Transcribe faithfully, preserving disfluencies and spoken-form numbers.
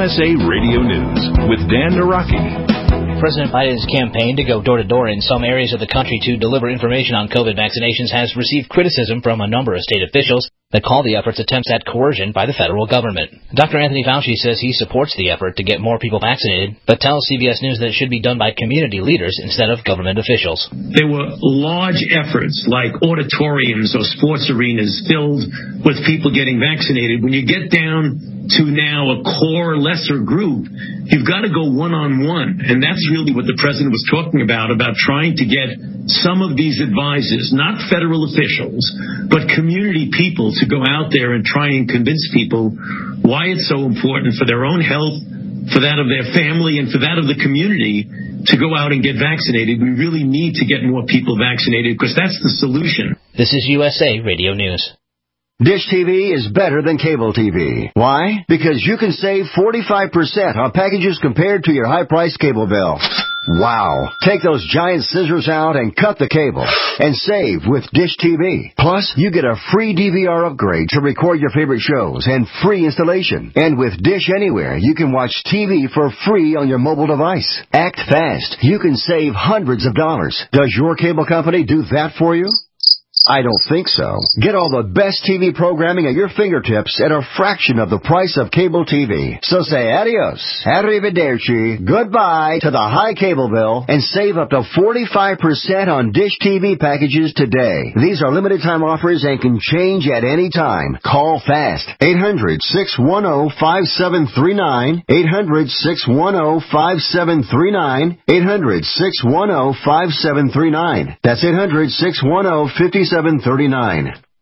S A Radio News with Dan Naraki. President Biden's campaign to go door-to-door in some areas of the country to deliver information on COVID vaccinations has received criticism from a number of state officials that call the efforts attempts at coercion by the federal government. Doctor Anthony Fauci says he supports the effort to get more people vaccinated, but tells C B S News that it should be done by community leaders instead of government officials. There were large efforts like auditoriums or sports arenas filled with people getting vaccinated. When you get down to now a core lesser group, you've got to go one-on-one. And that's really what the president was talking about, about trying to get some of these advisors, not federal officials, but community people to go out there and try and convince people why it's so important for their own health, for that of their family, and for that of the community to go out and get vaccinated. We really need to get more people vaccinated because that's the solution. This is U S A Radio News. Dish T V is better than cable T V. Why? Because you can save forty-five percent on packages compared to your high-priced cable bill. Wow. Take those giant scissors out and cut the cable and save with Dish T V. Plus, you get a free D V R upgrade to record your favorite shows and free installation. And with Dish Anywhere, you can watch T V for free on your mobile device. Act fast. You can save hundreds of dollars. Does your cable company do that for you? I don't think so. Get all the best T V programming at your fingertips at a fraction of the price of cable T V. So say adios, arrivederci, goodbye to the high cable bill and save up to forty-five percent on Dish T V packages today. These are limited time offers and can change at any time. Call fast. eight hundred, six one zero, five seven three nine. eight hundred, six one zero, five seven three nine. eight hundred, six one zero, five seven three nine. That's eight hundred, six one zero, five seven three nine.